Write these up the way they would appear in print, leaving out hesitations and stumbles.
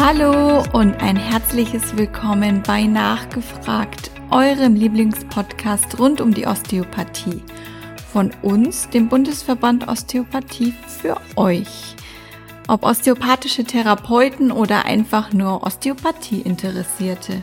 Hallo und ein herzliches Willkommen bei Nachgefragt, eurem Lieblingspodcast rund um die Osteopathie. Von uns, dem Bundesverband Osteopathie, für euch. Ob osteopathische Therapeuten oder einfach nur Osteopathie-Interessierte.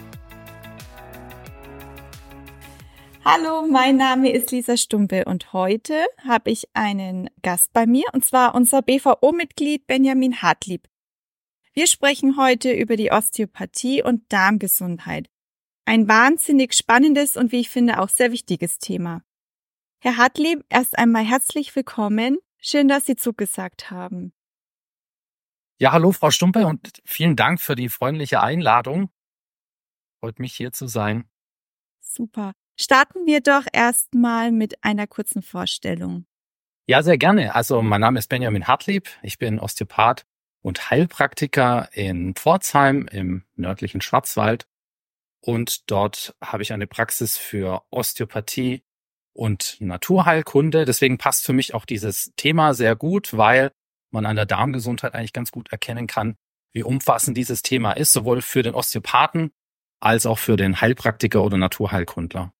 Hallo, mein Name ist Lisa Stumpe und heute habe ich einen Gast bei mir, und zwar unser BVO-Mitglied Benjamin Hartlieb. Wir sprechen heute über die Osteopathie und Darmgesundheit. Ein wahnsinnig spannendes und, wie ich finde, auch sehr wichtiges Thema. Herr Hartlieb, erst einmal herzlich willkommen. Schön, dass Sie zugesagt haben. Ja, hallo Frau Stumpe und vielen Dank für die freundliche Einladung. Freut mich, hier zu sein. Super. Starten wir doch erstmal mit einer kurzen Vorstellung. Ja, sehr gerne. Also mein Name ist Benjamin Hartlieb. Ich bin Osteopath und Heilpraktiker in Pforzheim im nördlichen Schwarzwald. Und dort habe ich eine Praxis für Osteopathie und Naturheilkunde. Deswegen passt für mich auch dieses Thema sehr gut, weil man an der Darmgesundheit eigentlich ganz gut erkennen kann, wie umfassend dieses Thema ist, sowohl für den Osteopathen als auch für den Heilpraktiker oder Naturheilkundler.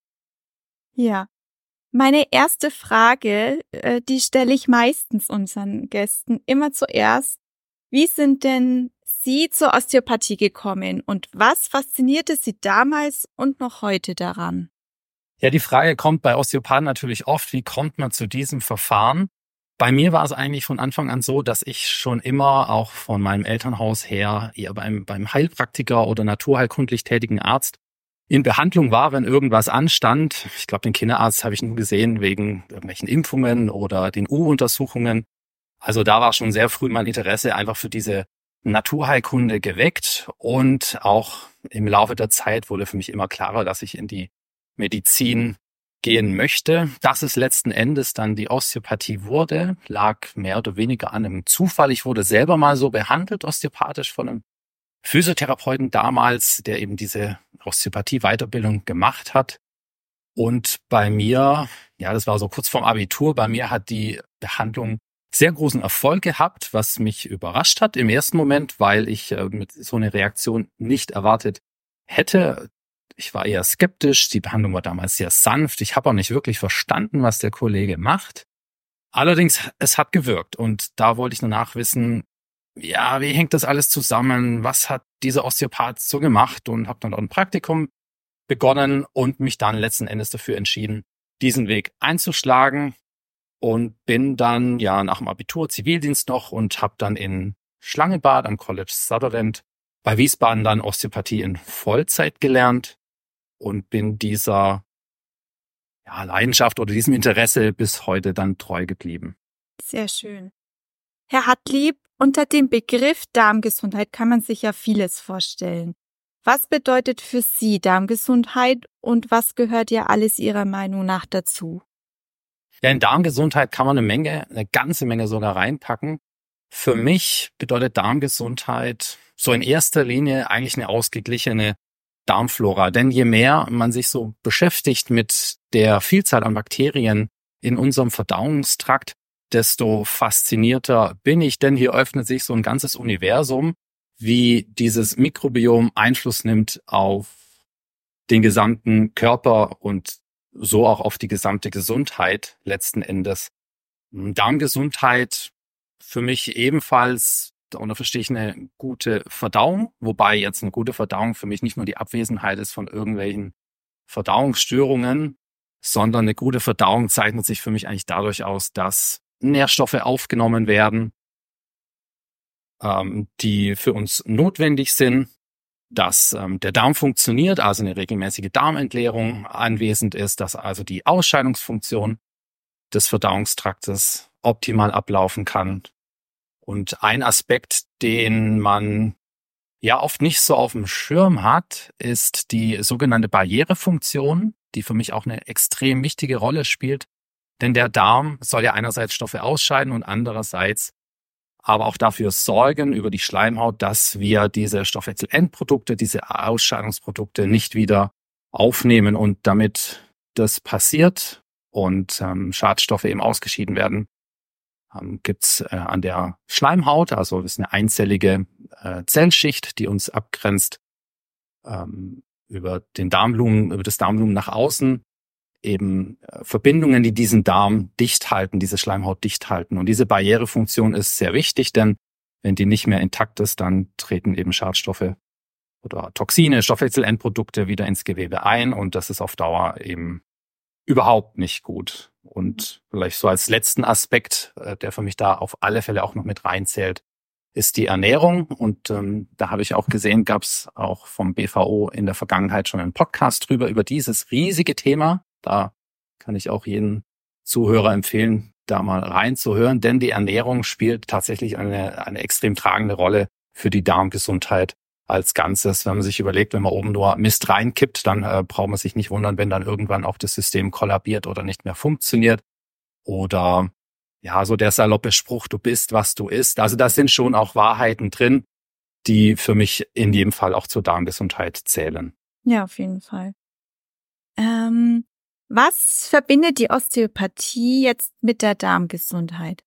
Ja, meine erste Frage, die stelle ich meistens unseren Gästen immer zuerst. Wie sind denn Sie zur Osteopathie gekommen und was faszinierte Sie damals und noch heute daran? Ja, die Frage kommt bei Osteopathen natürlich oft, wie kommt man zu diesem Verfahren? Bei mir war es eigentlich von Anfang an so, dass ich schon immer auch von meinem Elternhaus her eher beim Heilpraktiker oder naturheilkundlich tätigen Arzt in Behandlung war, wenn irgendwas anstand. Ich glaube, den Kinderarzt habe ich nur gesehen wegen irgendwelchen Impfungen oder den U-Untersuchungen. Also da war schon sehr früh mein Interesse einfach für diese Naturheilkunde geweckt und auch im Laufe der Zeit wurde für mich immer klarer, dass ich in die Medizin gehen möchte. Dass es letzten Endes dann die Osteopathie wurde, lag mehr oder weniger an einem Zufall. Ich wurde selber mal so behandelt, osteopathisch, von einem Physiotherapeuten damals, der eben diese Osteopathie-Weiterbildung gemacht hat. Und bei mir, ja, das war so kurz vorm Abitur, bei mir hat die Behandlung sehr großen Erfolg gehabt, was mich überrascht hat im ersten Moment, weil ich mit so eine Reaktion nicht erwartet hätte. Ich war eher skeptisch, die Behandlung war damals sehr sanft. Ich habe auch nicht wirklich verstanden, was der Kollege macht. Allerdings, es hat gewirkt und da wollte ich danach wissen, ja, wie hängt das alles zusammen? Was hat dieser Osteopath so gemacht? Und habe dann auch ein Praktikum begonnen und mich dann letzten Endes dafür entschieden, diesen Weg einzuschlagen. Und bin dann ja nach dem Abitur Zivildienst noch und habe dann in Schlangenbad am College Sutherland bei Wiesbaden dann Osteopathie in Vollzeit gelernt und bin dieser Leidenschaft oder diesem Interesse bis heute dann treu geblieben. Sehr schön. Herr Hartlieb, unter dem Begriff Darmgesundheit kann man sich ja vieles vorstellen. Was bedeutet für Sie Darmgesundheit und was gehört ja alles Ihrer Meinung nach dazu? Ja, in Darmgesundheit kann man eine ganze Menge sogar reinpacken. Für mich bedeutet Darmgesundheit so in erster Linie eigentlich eine ausgeglichene Darmflora. Denn je mehr man sich so beschäftigt mit der Vielzahl an Bakterien in unserem Verdauungstrakt, desto faszinierter bin ich. Denn hier öffnet sich so ein ganzes Universum, wie dieses Mikrobiom Einfluss nimmt auf den gesamten Körper und so auch auf die gesamte Gesundheit letzten Endes. Darmgesundheit für mich ebenfalls, darunter verstehe ich eine gute Verdauung, wobei jetzt eine gute Verdauung für mich nicht nur die Abwesenheit ist von irgendwelchen Verdauungsstörungen, sondern eine gute Verdauung zeichnet sich für mich eigentlich dadurch aus, dass Nährstoffe aufgenommen werden, die für uns notwendig sind, dass der Darm funktioniert, also eine regelmäßige Darmentleerung anwesend ist, dass also die Ausscheidungsfunktion des Verdauungstraktes optimal ablaufen kann. Und ein Aspekt, den man ja oft nicht so auf dem Schirm hat, ist die sogenannte Barrierefunktion, die für mich auch eine extrem wichtige Rolle spielt. Denn der Darm soll ja einerseits Stoffe ausscheiden und andererseits aber auch dafür sorgen über die Schleimhaut, dass wir diese Stoffwechselendprodukte, diese Ausscheidungsprodukte nicht wieder aufnehmen. Und damit das passiert und Schadstoffe eben ausgeschieden werden, gibt's an der Schleimhaut, also das ist eine einzellige Zellschicht, die uns abgrenzt über das Darmlumen nach außen, eben Verbindungen, die diesen Darm dicht halten, diese Schleimhaut dicht halten. Und diese Barrierefunktion ist sehr wichtig, denn wenn die nicht mehr intakt ist, dann treten eben Schadstoffe oder Toxine, Stoffwechselendprodukte wieder ins Gewebe ein und das ist auf Dauer eben überhaupt nicht gut. Und vielleicht so als letzten Aspekt, der für mich da auf alle Fälle auch noch mit reinzählt, ist die Ernährung. Und da habe ich auch gesehen, gab es auch vom BVO in der Vergangenheit schon einen Podcast drüber, über dieses riesige Thema. Da kann ich auch jeden Zuhörer empfehlen, da mal reinzuhören, denn die Ernährung spielt tatsächlich eine extrem tragende Rolle für die Darmgesundheit als Ganzes. Wenn man sich überlegt, wenn man oben nur Mist reinkippt, dann braucht man sich nicht wundern, wenn dann irgendwann auch das System kollabiert oder nicht mehr funktioniert. Oder ja, so der saloppe Spruch, du bist, was du isst. Also da sind schon auch Wahrheiten drin, die für mich in jedem Fall auch zur Darmgesundheit zählen. Ja, auf jeden Fall. Was verbindet die Osteopathie jetzt mit der Darmgesundheit?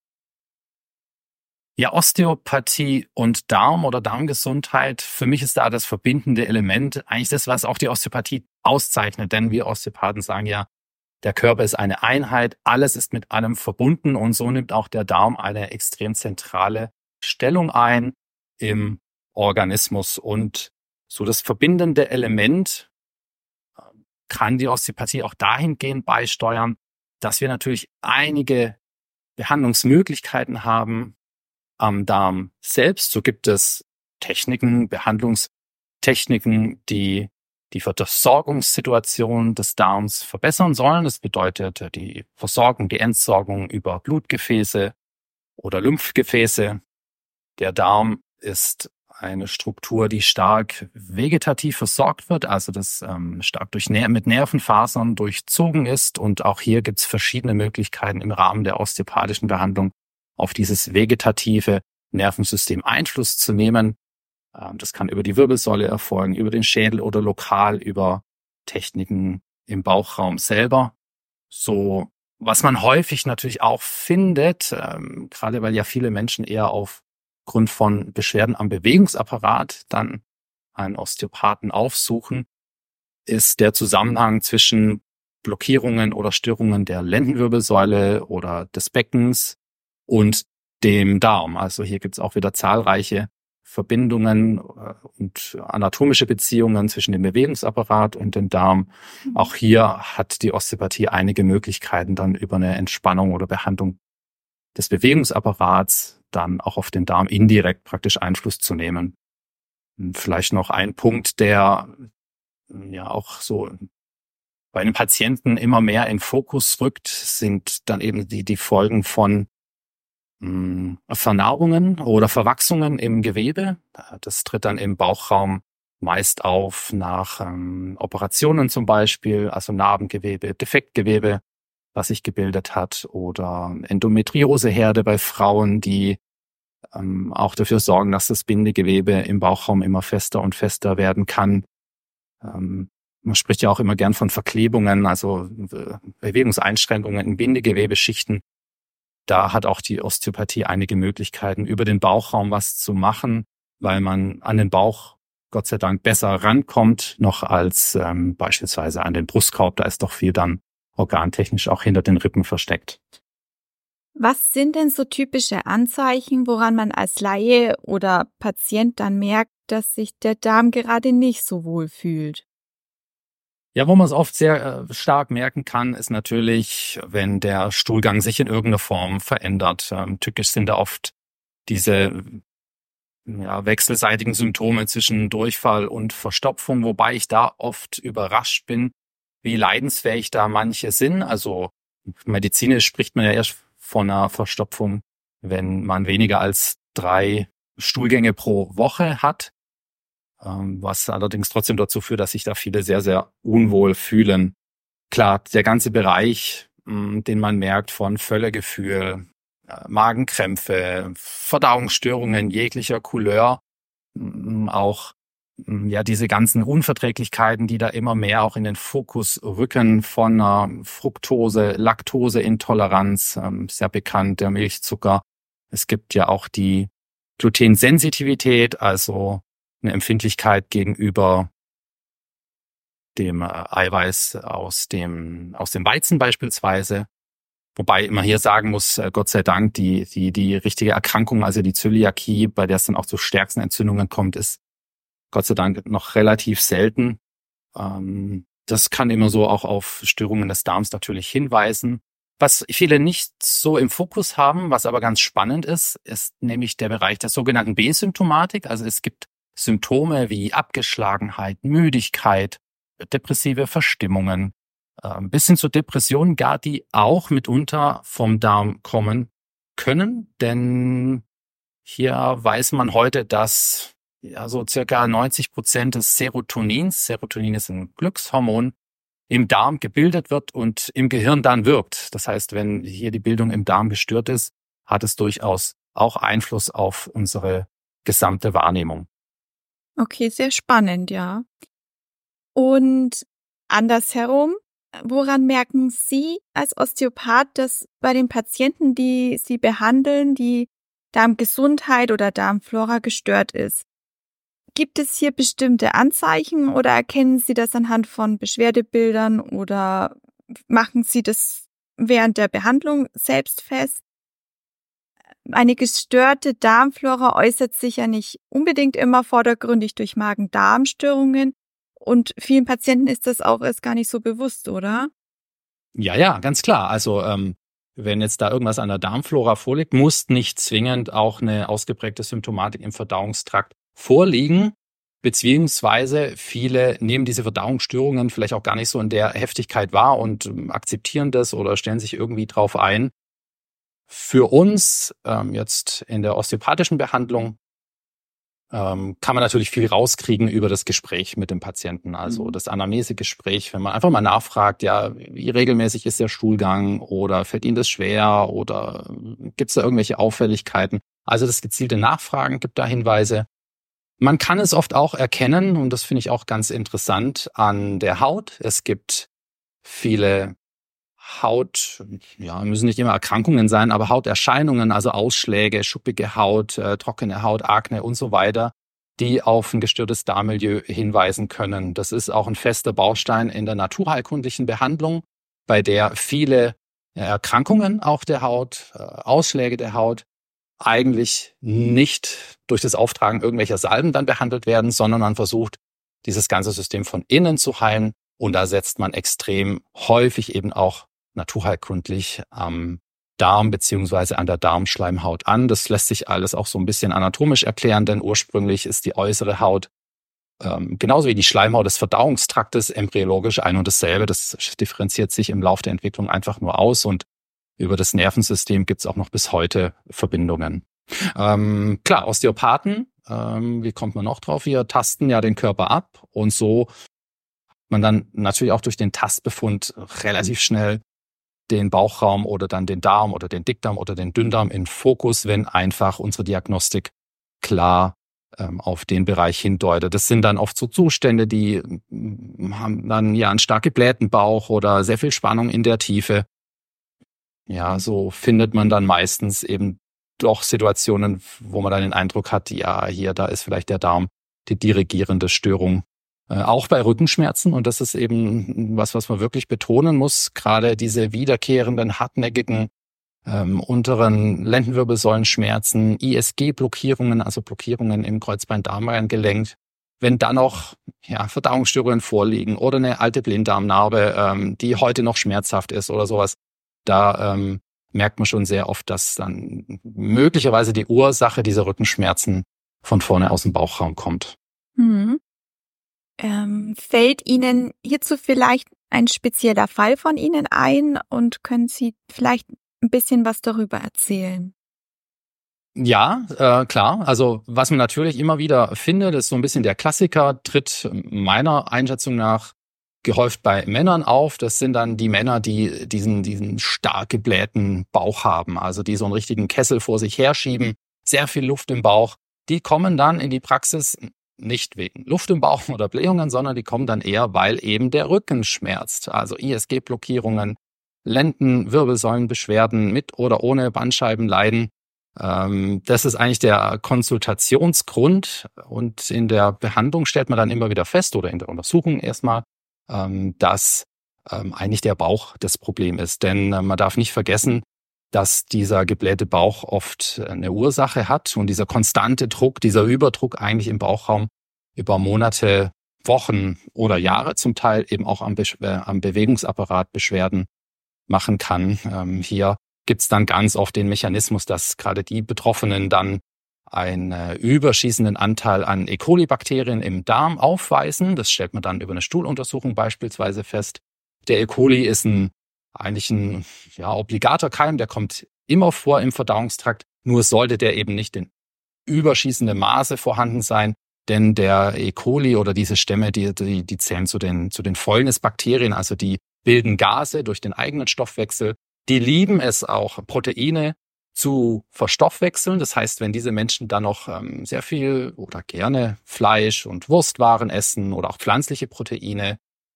Ja, Osteopathie und Darm oder Darmgesundheit, für mich ist da das verbindende Element eigentlich das, was auch die Osteopathie auszeichnet. Denn wir Osteopathen sagen ja, der Körper ist eine Einheit, alles ist mit allem verbunden und so nimmt auch der Darm eine extrem zentrale Stellung ein im Organismus. Und so das verbindende Element kann die Osteopathie auch dahingehend beisteuern, dass wir natürlich einige Behandlungsmöglichkeiten haben am Darm selbst. So gibt es Behandlungstechniken, die die Versorgungssituation des Darms verbessern sollen. Das bedeutet die Versorgung, die Entsorgung über Blutgefäße oder Lymphgefäße. Der Darm ist eine Struktur, die stark vegetativ versorgt wird, also das stark mit Nervenfasern durchzogen ist. Und auch hier gibt es verschiedene Möglichkeiten im Rahmen der osteopathischen Behandlung auf dieses vegetative Nervensystem Einfluss zu nehmen. Das kann über die Wirbelsäule erfolgen, über den Schädel oder lokal über Techniken im Bauchraum selber. So, was man häufig natürlich auch findet, gerade weil ja viele Menschen eher aufgrund von Beschwerden am Bewegungsapparat dann einen Osteopathen aufsuchen, ist der Zusammenhang zwischen Blockierungen oder Störungen der Lendenwirbelsäule oder des Beckens und dem Darm. Also hier gibt es auch wieder zahlreiche Verbindungen und anatomische Beziehungen zwischen dem Bewegungsapparat und dem Darm. Auch hier hat die Osteopathie einige Möglichkeiten, dann über eine Entspannung oder Behandlung des Bewegungsapparats dann auch auf den Darm indirekt praktisch Einfluss zu nehmen. Und vielleicht noch ein Punkt, der ja auch so bei einem Patienten immer mehr in Fokus rückt, sind dann eben die Folgen von Vernarbungen oder Verwachsungen im Gewebe. Das tritt dann im Bauchraum meist auf nach Operationen zum Beispiel, also Narbengewebe, Defektgewebe, was sich gebildet hat, oder Endometrioseherde bei Frauen, die auch dafür sorgen, dass das Bindegewebe im Bauchraum immer fester und fester werden kann. Man spricht ja auch immer gern von Verklebungen, also Bewegungseinschränkungen in Bindegewebeschichten. Da hat auch die Osteopathie einige Möglichkeiten, über den Bauchraum was zu machen, weil man an den Bauch Gott sei Dank besser rankommt, noch als beispielsweise an den Brustkorb. Da ist doch viel dann organtechnisch auch hinter den Rippen versteckt. Was sind denn so typische Anzeichen, woran man als Laie oder Patient dann merkt, dass sich der Darm gerade nicht so wohl fühlt? Ja, wo man es oft sehr stark merken kann, ist natürlich, wenn der Stuhlgang sich in irgendeiner Form verändert. Tückisch sind da oft diese wechselseitigen Symptome zwischen Durchfall und Verstopfung, wobei ich da oft überrascht bin, wie leidensfähig da manche sind. Also medizinisch spricht man ja erst von einer Verstopfung, wenn man weniger als 3 Stuhlgänge pro Woche hat. Was allerdings trotzdem dazu führt, dass sich da viele sehr, sehr unwohl fühlen. Klar, der ganze Bereich, den man merkt von Völlegefühl, Magenkrämpfe, Verdauungsstörungen jeglicher Couleur, auch ja, diese ganzen Unverträglichkeiten, die da immer mehr auch in den Fokus rücken, von Fructose, Laktoseintoleranz, sehr bekannt, der Milchzucker. Es gibt ja auch die Glutensensitivität, also eine Empfindlichkeit gegenüber dem Eiweiß aus dem Weizen beispielsweise. Wobei man hier sagen muss, Gott sei Dank, die richtige Erkrankung, also die Zöliakie, bei der es dann auch zu stärksten Entzündungen kommt, ist Gott sei Dank noch relativ selten. Das kann immer so auch auf Störungen des Darms natürlich hinweisen. Was viele nicht so im Fokus haben, was aber ganz spannend ist nämlich der Bereich der sogenannten B-Symptomatik. Also es gibt Symptome wie Abgeschlagenheit, Müdigkeit, depressive Verstimmungen, bis hin zu Depressionen gar, die auch mitunter vom Darm kommen können. Denn hier weiß man heute, dass ja so circa 90% des Serotonins, Serotonin ist ein Glückshormon, im Darm gebildet wird und im Gehirn dann wirkt. Das heißt, wenn hier die Bildung im Darm gestört ist, hat es durchaus auch Einfluss auf unsere gesamte Wahrnehmung. Okay, sehr spannend, ja. Und andersherum, woran merken Sie als Osteopath, dass bei den Patienten, die Sie behandeln, die Darmgesundheit oder Darmflora gestört ist? Gibt es hier bestimmte Anzeichen oder erkennen Sie das anhand von Beschwerdebildern oder machen Sie das während der Behandlung selbst fest? Eine gestörte Darmflora äußert sich ja nicht unbedingt immer vordergründig durch Magen-Darm-Störungen und vielen Patienten ist das auch erst gar nicht so bewusst, oder? Ja, ganz klar. Also wenn jetzt da irgendwas an der Darmflora vorliegt, muss nicht zwingend auch eine ausgeprägte Symptomatik im Verdauungstrakt vorliegen, beziehungsweise viele nehmen diese Verdauungsstörungen vielleicht auch gar nicht so in der Heftigkeit wahr und akzeptieren das oder stellen sich irgendwie drauf ein. Für uns jetzt in der osteopathischen Behandlung kann man natürlich viel rauskriegen über das Gespräch mit dem Patienten, also das Anamnesegespräch, wenn man einfach mal nachfragt, ja, wie regelmäßig ist der Stuhlgang oder fällt Ihnen das schwer oder gibt es da irgendwelche Auffälligkeiten? Also das gezielte Nachfragen gibt da Hinweise. Man kann es oft auch erkennen, und das finde ich auch ganz interessant, an der Haut. Es gibt viele müssen nicht immer Erkrankungen sein, aber Hauterscheinungen, also Ausschläge, schuppige Haut, trockene Haut, Akne und so weiter, die auf ein gestörtes Darmmilieu hinweisen können. Das ist auch ein fester Baustein in der naturheilkundlichen Behandlung, bei der viele Erkrankungen auch der Haut, Ausschläge der Haut eigentlich nicht durch das Auftragen irgendwelcher Salben dann behandelt werden, sondern man versucht, dieses ganze System von innen zu heilen. Und da setzt man extrem häufig eben auch naturheilkundlich am Darm beziehungsweise an der Darmschleimhaut an. Das lässt sich alles auch so ein bisschen anatomisch erklären, denn ursprünglich ist die äußere Haut genauso wie die Schleimhaut des Verdauungstraktes embryologisch ein und dasselbe. Das differenziert sich im Laufe der Entwicklung einfach nur aus und über das Nervensystem gibt es auch noch bis heute Verbindungen. Klar, Osteopathen, wie kommt man noch drauf? Wir tasten ja den Körper ab und so man dann natürlich auch durch den Tastbefund relativ schnell den Bauchraum oder dann den Darm oder den Dickdarm oder den Dünndarm in Fokus, wenn einfach unsere Diagnostik klar auf den Bereich hindeutet. Das sind dann oft so Zustände, die haben dann ja einen stark geblähten Bauch oder sehr viel Spannung in der Tiefe. Ja, so findet man dann meistens eben doch Situationen, wo man dann den Eindruck hat, ja, da ist vielleicht der Darm die dirigierende Störung. Auch bei Rückenschmerzen, und das ist eben was man wirklich betonen muss, gerade diese wiederkehrenden, hartnäckigen unteren Lendenwirbelsäulenschmerzen, ISG-Blockierungen, also Blockierungen im Kreuzbein-Darm-Gelenk, wenn dann noch Verdauungsstörungen vorliegen oder eine alte Blinddarmnarbe, die heute noch schmerzhaft ist oder sowas, da merkt man schon sehr oft, dass dann möglicherweise die Ursache dieser Rückenschmerzen von vorne aus dem Bauchraum kommt. Mhm. Fällt Ihnen hierzu vielleicht ein spezieller Fall von Ihnen ein und können Sie vielleicht ein bisschen was darüber erzählen? Ja, klar. Also was man natürlich immer wieder findet, ist so ein bisschen der Klassiker, tritt meiner Einschätzung nach gehäuft bei Männern auf. Das sind dann die Männer, die diesen stark geblähten Bauch haben, also die so einen richtigen Kessel vor sich herschieben, sehr viel Luft im Bauch. Die kommen dann in die Praxis nicht wegen Luft im Bauch oder Blähungen, sondern die kommen dann eher, weil eben der Rücken schmerzt. Also ISG-Blockierungen, Lendenwirbelsäulenbeschwerden mit oder ohne Bandscheibenleiden. Das ist eigentlich der Konsultationsgrund, und in der Behandlung stellt man dann immer wieder fest oder in der Untersuchung erstmal, dass eigentlich der Bauch das Problem ist. Denn man darf nicht vergessen, dass dieser geblähte Bauch oft eine Ursache hat und dieser konstante Druck, dieser Überdruck eigentlich im Bauchraum über Monate, Wochen oder Jahre zum Teil eben auch am Bewegungsapparat Beschwerden machen kann. Hier gibt es dann ganz oft den Mechanismus, dass gerade die Betroffenen dann einen überschießenden Anteil an E. coli-Bakterien im Darm aufweisen. Das stellt man dann über eine Stuhluntersuchung beispielsweise fest. Der E. coli ist eigentlich ein obligater Keim, der kommt immer vor im Verdauungstrakt. Nur sollte der eben nicht in überschießendem Maße vorhanden sein, denn der E. coli oder diese Stämme, die zählen zu den Fäulnisbakterien, also die bilden Gase durch den eigenen Stoffwechsel. Die lieben es auch, Proteine zu verstoffwechseln. Das heißt, wenn diese Menschen dann noch sehr viel oder gerne Fleisch und Wurstwaren essen oder auch pflanzliche Proteine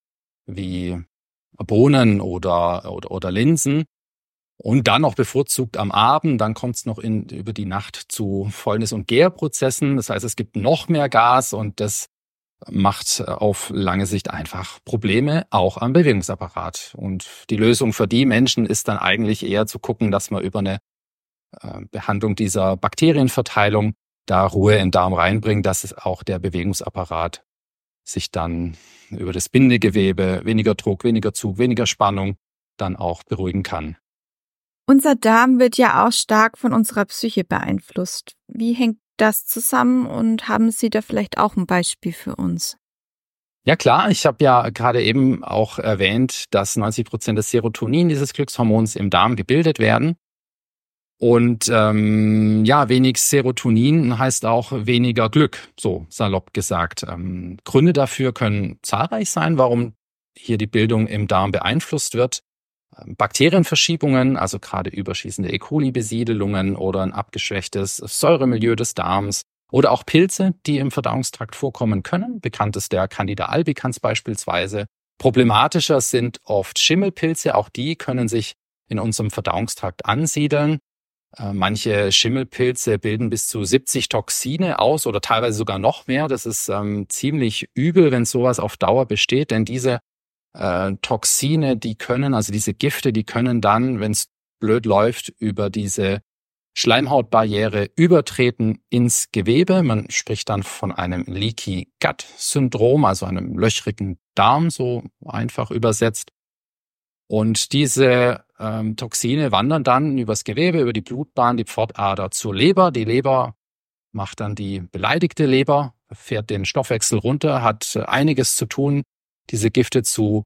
wie Bohnen oder Linsen und dann noch bevorzugt am Abend, dann kommt es noch über die Nacht zu Fäulnis- und Gärprozessen. Das heißt, es gibt noch mehr Gas und das macht auf lange Sicht einfach Probleme, auch am Bewegungsapparat. Und die Lösung für die Menschen ist dann eigentlich eher zu gucken, dass man über eine Behandlung dieser Bakterienverteilung da Ruhe in den Darm reinbringt, dass es auch der Bewegungsapparat sich dann über das Bindegewebe, weniger Druck, weniger Zug, weniger Spannung dann auch beruhigen kann. Unser Darm wird ja auch stark von unserer Psyche beeinflusst. Wie hängt das zusammen und haben Sie da vielleicht auch ein Beispiel für uns? Ja klar, ich habe ja gerade eben auch erwähnt, dass 90% des Serotonin, dieses Glückshormons, im Darm gebildet werden. Und wenig Serotonin heißt auch weniger Glück, so salopp gesagt. Gründe dafür können zahlreich sein, warum hier die Bildung im Darm beeinflusst wird. Bakterienverschiebungen, also gerade überschießende E. coli-Besiedelungen oder ein abgeschwächtes Säuremilieu des Darms oder auch Pilze, die im Verdauungstrakt vorkommen können. Bekannt ist der Candida albicans beispielsweise. Problematischer sind oft Schimmelpilze, auch die können sich in unserem Verdauungstrakt ansiedeln. Manche Schimmelpilze bilden bis zu 70 Toxine aus oder teilweise sogar noch mehr. Das ist ziemlich übel, wenn sowas auf Dauer besteht, denn diese Toxine, diese Gifte, die können dann, wenn es blöd läuft, über diese Schleimhautbarriere übertreten ins Gewebe. Man spricht dann von einem Leaky Gut Syndrom, also einem löchrigen Darm, so einfach übersetzt. Und diese Toxine wandern dann übers Gewebe, über die Blutbahn, die Pfortader zur Leber. Die Leber macht dann die beleidigte Leber, fährt den Stoffwechsel runter, hat einiges zu tun, diese Gifte zu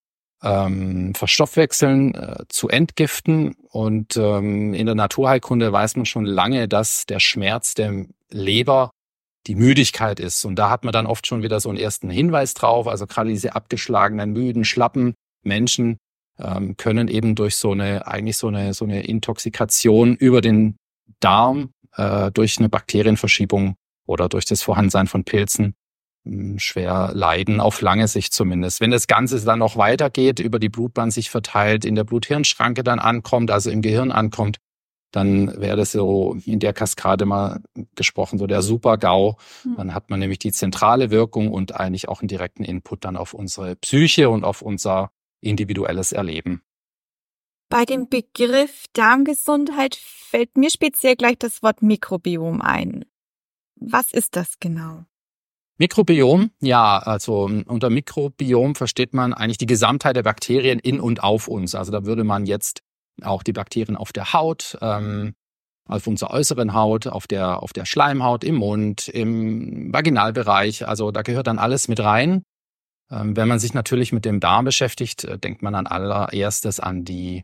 verstoffwechseln, zu entgiften. Und in der Naturheilkunde weiß man schon lange, dass der Schmerz der Leber die Müdigkeit ist. Und da hat man dann oft schon wieder so einen ersten Hinweis drauf. Also gerade diese abgeschlagenen, müden, schlappen Menschen können eben durch so eine Intoxikation über den Darm, durch eine Bakterienverschiebung oder durch das Vorhandensein von Pilzen schwer leiden, auf lange Sicht zumindest. Wenn das Ganze dann noch weitergeht, über die Blutbahn sich verteilt, in der Blut-Hirn-Schranke dann ankommt, also im Gehirn ankommt, dann wäre das so in der Kaskade mal gesprochen, so der Super-GAU. Dann hat man nämlich die zentrale Wirkung und eigentlich auch einen direkten Input dann auf unsere Psyche und auf unser individuelles Erleben. Bei dem Begriff Darmgesundheit fällt mir speziell gleich das Wort Mikrobiom ein. Was ist das genau? Mikrobiom, ja, also unter Mikrobiom versteht man eigentlich die Gesamtheit der Bakterien in und auf uns. Also da würde man jetzt auch die Bakterien auf der Haut, auf unserer äußeren Haut, auf der Schleimhaut, im Mund, im Vaginalbereich, also da gehört dann alles mit rein. Wenn man sich natürlich mit dem Darm beschäftigt, denkt man an allererstes an die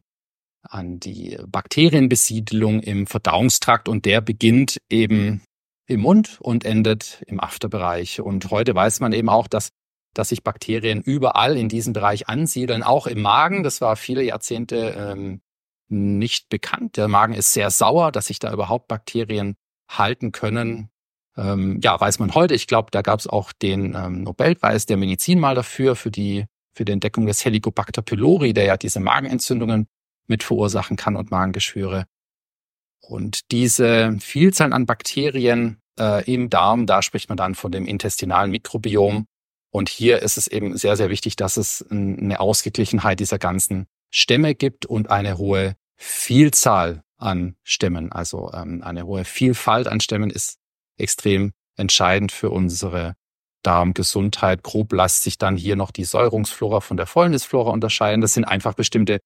Bakterienbesiedelung im Verdauungstrakt und der beginnt eben im Mund und endet im Afterbereich. Und heute weiß man eben auch, dass sich Bakterien überall in diesem Bereich ansiedeln, auch im Magen. Das war viele Jahrzehnte nicht bekannt. Der Magen ist sehr sauer, dass sich da überhaupt Bakterien halten können. weiß man heute. Ich glaube, da gab es auch den Nobelpreis der Medizin mal dafür, für die Entdeckung des Helicobacter pylori, der ja diese Magenentzündungen mit verursachen kann und Magengeschwüre. Und diese Vielzahl an Bakterien im Darm, da spricht man dann von dem intestinalen Mikrobiom. Und hier ist es eben sehr, sehr wichtig, dass es eine Ausgeglichenheit dieser ganzen Stämme gibt und eine hohe Vielzahl an Stämmen. Also eine hohe Vielfalt an Stämmen ist extrem entscheidend für unsere Darmgesundheit. Grob lässt sich dann hier noch die Säurungsflora von der Fäulnisflora unterscheiden. Das sind einfach bestimmte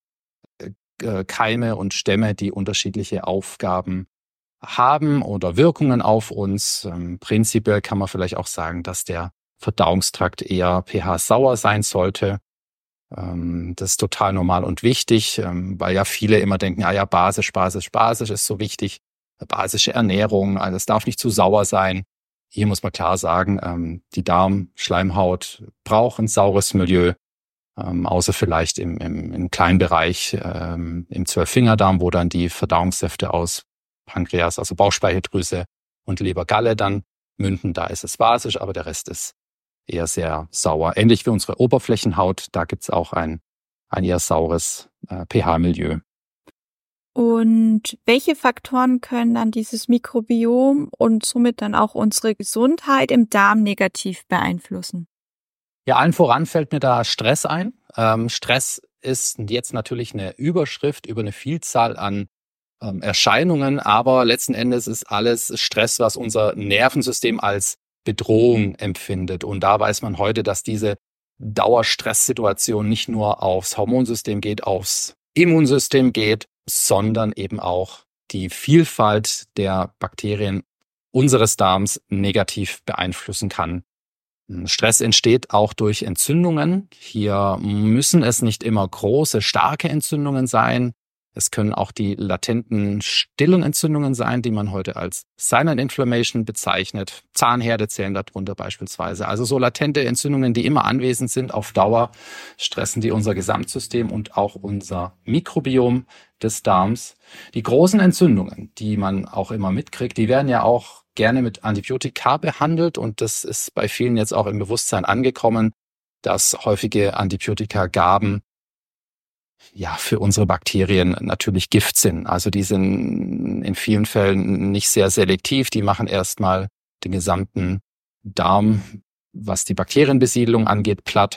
Keime und Stämme, die unterschiedliche Aufgaben haben oder Wirkungen auf uns. Prinzipiell kann man vielleicht auch sagen, dass der Verdauungstrakt eher pH-sauer sein sollte. Das ist total normal und wichtig, weil ja viele immer denken, basisch ist so wichtig. Basische Ernährung, also es darf nicht zu sauer sein. Hier muss man klar sagen, die Darmschleimhaut braucht ein saures Milieu, außer vielleicht im kleinen Bereich, im Zwölffingerdarm, wo dann die Verdauungssäfte aus Pankreas, also Bauchspeicheldrüse und Leber-Galle dann münden. Da ist es basisch, aber der Rest ist eher sehr sauer. Ähnlich wie unsere Oberflächenhaut, da gibt's auch ein eher saures pH-Milieu. Und welche Faktoren können dann dieses Mikrobiom und somit dann auch unsere Gesundheit im Darm negativ beeinflussen? Ja, allen voran fällt mir da Stress ein. Stress ist jetzt natürlich eine Überschrift über eine Vielzahl an Erscheinungen, aber letzten Endes ist alles Stress, was unser Nervensystem als Bedrohung empfindet. Und da weiß man heute, dass diese Dauerstresssituation nicht nur aufs Hormonsystem geht, aufs Immunsystem geht, sondern eben auch die Vielfalt der Bakterien unseres Darms negativ beeinflussen kann. Stress entsteht auch durch Entzündungen. Hier müssen es nicht immer große, starke Entzündungen sein. Es können auch die latenten, stillen Entzündungen sein, die man heute als Silent Inflammation bezeichnet. Zahnherde zählen darunter beispielsweise. Also so latente Entzündungen, die immer anwesend sind auf Dauer, stressen die unser Gesamtsystem und auch unser Mikrobiom des Darms. Die großen Entzündungen, die man auch immer mitkriegt, die werden ja auch gerne mit Antibiotika behandelt. Und das ist bei vielen jetzt auch im Bewusstsein angekommen, dass häufige Antibiotikagaben für unsere Bakterien natürlich Gift sind. Also die sind in vielen Fällen nicht sehr selektiv. Die machen erstmal den gesamten Darm, was die Bakterienbesiedlung angeht, platt.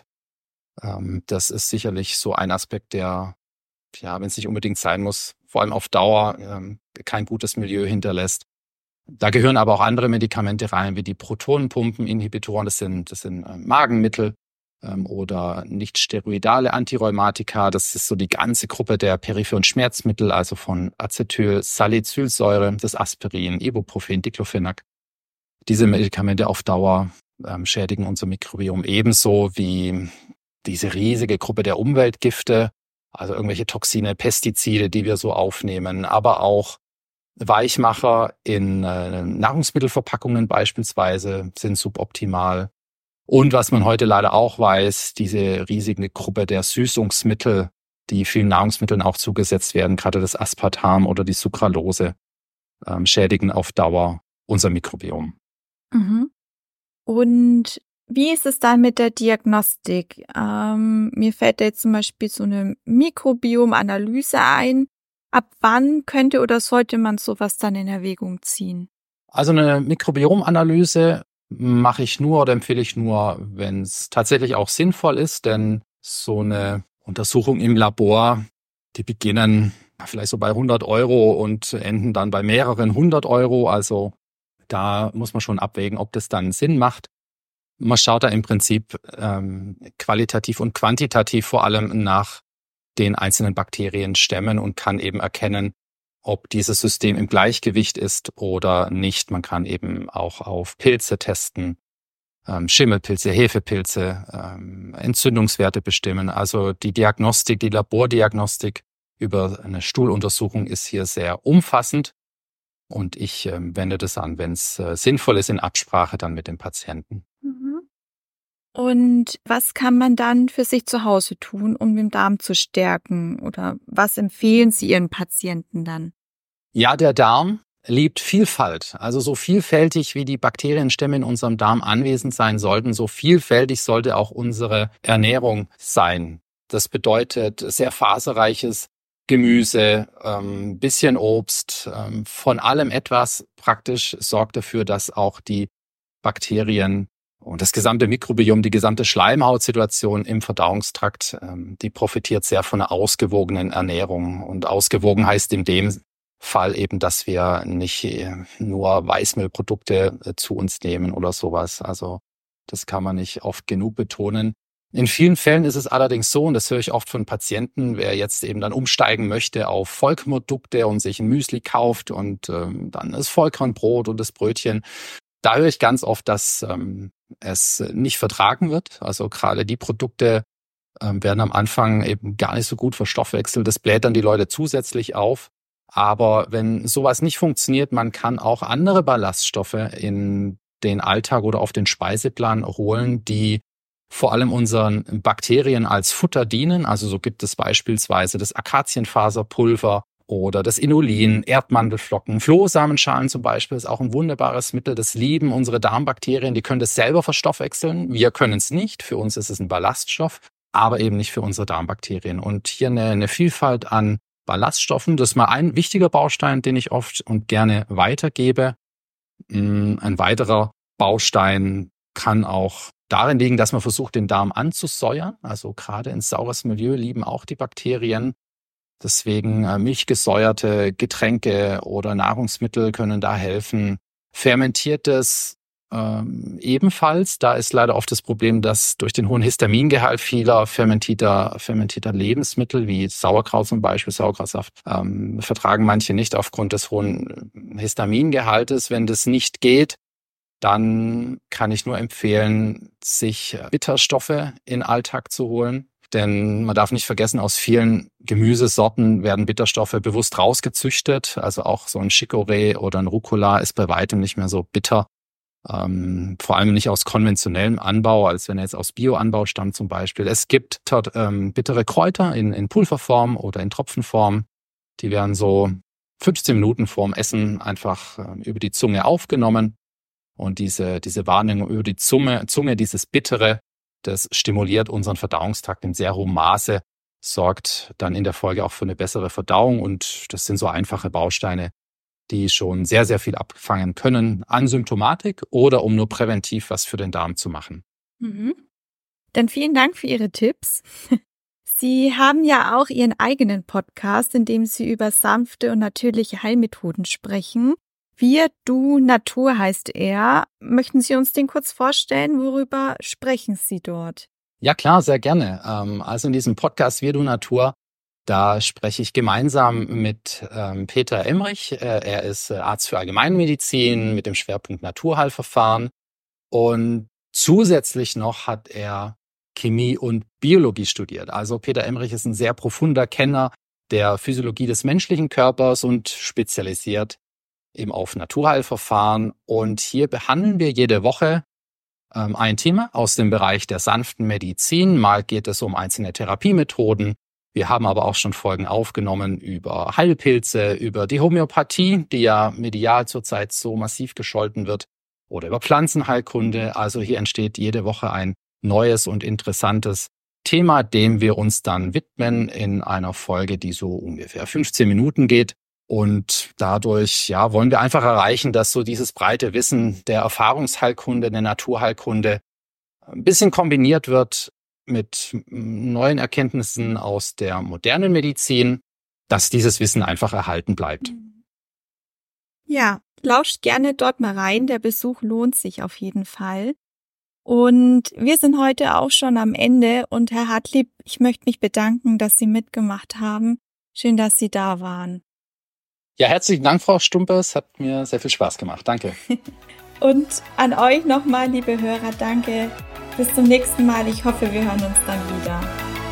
Das ist sicherlich so ein Aspekt, der, wenn es nicht unbedingt sein muss, vor allem auf Dauer kein gutes Milieu hinterlässt. Da gehören aber auch andere Medikamente rein, wie die Protonenpumpeninhibitoren. Das sind Magenmittel. Oder nicht steroidale Antirheumatika. Das ist so die ganze Gruppe der peripheren Schmerzmittel, also von Acetylsalicylsäure, das Aspirin, Ibuprofen, Diclofenac. Diese Medikamente auf Dauer schädigen unser Mikrobiom ebenso wie diese riesige Gruppe der Umweltgifte, also irgendwelche Toxine, Pestizide, die wir so aufnehmen, aber auch Weichmacher in Nahrungsmittelverpackungen beispielsweise sind suboptimal. Und was man heute leider auch weiß, diese riesige Gruppe der Süßungsmittel, die vielen Nahrungsmitteln auch zugesetzt werden, gerade das Aspartam oder die Sucralose, schädigen auf Dauer unser Mikrobiom. Mhm. Und wie ist es dann mit der Diagnostik? Mir fällt da jetzt zum Beispiel so eine Mikrobiomanalyse ein. Ab wann könnte oder sollte man sowas dann in Erwägung ziehen? Also eine Mikrobiomanalyse mache ich nur oder empfehle ich nur, wenn es tatsächlich auch sinnvoll ist, denn so eine Untersuchung im Labor, die beginnen vielleicht so bei 100 € und enden dann bei mehreren 100 €. Also da muss man schon abwägen, ob das dann Sinn macht. Man schaut da im Prinzip qualitativ und quantitativ vor allem nach den einzelnen Bakterienstämmen und kann eben erkennen, ob dieses System im Gleichgewicht ist oder nicht. Man kann eben auch auf Pilze testen, Schimmelpilze, Hefepilze, Entzündungswerte bestimmen. Also die Diagnostik, die Labordiagnostik über eine Stuhluntersuchung ist hier sehr umfassend und ich wende das an, wenn es sinnvoll ist, in Absprache dann mit dem Patienten. Und was kann man dann für sich zu Hause tun, um den Darm zu stärken? Oder was empfehlen Sie Ihren Patienten dann? Ja, der Darm liebt Vielfalt. Also so vielfältig wie die Bakterienstämme in unserem Darm anwesend sein sollten, so vielfältig sollte auch unsere Ernährung sein. Das bedeutet sehr faserreiches Gemüse, bisschen Obst, von allem etwas praktisch sorgt dafür, dass auch die Bakterien und das gesamte Mikrobiom, die gesamte Schleimhautsituation im Verdauungstrakt, die profitiert sehr von einer ausgewogenen Ernährung. Und ausgewogen heißt in dem Fall eben, dass wir nicht nur Weißmehlprodukte zu uns nehmen oder sowas. Also das kann man nicht oft genug betonen. In vielen Fällen ist es allerdings so, und das höre ich oft von Patienten, wer jetzt eben dann umsteigen möchte auf Vollkornprodukte und sich ein Müsli kauft und dann das Vollkornbrot und das Brötchen. Da höre ich ganz oft, dass es nicht vertragen wird. Also gerade die Produkte werden am Anfang eben gar nicht so gut verstoffwechselt. Das bläht dann die Leute zusätzlich auf. Aber wenn sowas nicht funktioniert, man kann auch andere Ballaststoffe in den Alltag oder auf den Speiseplan holen, die vor allem unseren Bakterien als Futter dienen. Also so gibt es beispielsweise das Akazienfaserpulver oder das Inulin, Erdmandelflocken, Flohsamenschalen zum Beispiel ist auch ein wunderbares Mittel. Das lieben unsere Darmbakterien, die können das selber verstoffwechseln. Wir können es nicht. Für uns ist es ein Ballaststoff, aber eben nicht für unsere Darmbakterien. Und hier eine Vielfalt an Ballaststoffen. Das ist mal ein wichtiger Baustein, den ich oft und gerne weitergebe. Ein weiterer Baustein kann auch darin liegen, dass man versucht, den Darm anzusäuern. Also gerade in saures Milieu lieben auch die Bakterien. Deswegen milchgesäuerte Getränke oder Nahrungsmittel können da helfen. Fermentiertes ebenfalls. Da ist leider oft das Problem, dass durch den hohen Histamingehalt vieler fermentierter Lebensmittel, wie Sauerkraut zum Beispiel, Sauerkrautsaft, vertragen manche nicht aufgrund des hohen Histamingehaltes. Wenn das nicht geht, dann kann ich nur empfehlen, sich Bitterstoffe in den Alltag zu holen. Denn man darf nicht vergessen, aus vielen Gemüsesorten werden Bitterstoffe bewusst rausgezüchtet. Also auch so ein Chicorée oder ein Rucola ist bei weitem nicht mehr so bitter. Vor allem nicht aus konventionellem Anbau, als wenn er jetzt aus Bioanbau stammt zum Beispiel. Es gibt dort bittere Kräuter in Pulverform oder in Tropfenform. Die werden so 15 Minuten vorm Essen einfach über die Zunge aufgenommen. Und diese Wahrnehmung über die Zunge, dieses Bittere, das stimuliert unseren Verdauungstrakt in sehr hohem Maße, sorgt dann in der Folge auch für eine bessere Verdauung. Und das sind so einfache Bausteine, die schon sehr, sehr viel abfangen können an Symptomatik oder um nur präventiv was für den Darm zu machen. Mhm. Dann vielen Dank für Ihre Tipps. Sie haben ja auch Ihren eigenen Podcast, in dem Sie über sanfte und natürliche Heilmethoden sprechen. Wir, du, Natur heißt er. Möchten Sie uns den kurz vorstellen? Worüber sprechen Sie dort? Ja klar, sehr gerne. Also in diesem Podcast Wir, du, Natur, da spreche ich gemeinsam mit Peter Emrich. Er ist Arzt für Allgemeinmedizin mit dem Schwerpunkt Naturheilverfahren. Und zusätzlich noch hat er Chemie und Biologie studiert. Also Peter Emrich ist ein sehr profunder Kenner der Physiologie des menschlichen Körpers und spezialisiert eben auf Naturheilverfahren. Und hier behandeln wir jede Woche ein Thema aus dem Bereich der sanften Medizin. Mal geht es um einzelne Therapiemethoden. Wir haben aber auch schon Folgen aufgenommen über Heilpilze, über die Homöopathie, die ja medial zurzeit so massiv gescholten wird, oder über Pflanzenheilkunde. Also hier entsteht jede Woche ein neues und interessantes Thema, dem wir uns dann widmen in einer Folge, die so ungefähr 15 Minuten geht. Und dadurch, wollen wir einfach erreichen, dass so dieses breite Wissen der Erfahrungsheilkunde, der Naturheilkunde ein bisschen kombiniert wird mit neuen Erkenntnissen aus der modernen Medizin, dass dieses Wissen einfach erhalten bleibt. Ja, lauscht gerne dort mal rein. Der Besuch lohnt sich auf jeden Fall. Und wir sind heute auch schon am Ende. Und Herr Hartlieb, ich möchte mich bedanken, dass Sie mitgemacht haben. Schön, dass Sie da waren. Ja, herzlichen Dank, Frau Stumpe. Es hat mir sehr viel Spaß gemacht. Danke. Und an euch nochmal, liebe Hörer, danke. Bis zum nächsten Mal. Ich hoffe, wir hören uns dann wieder.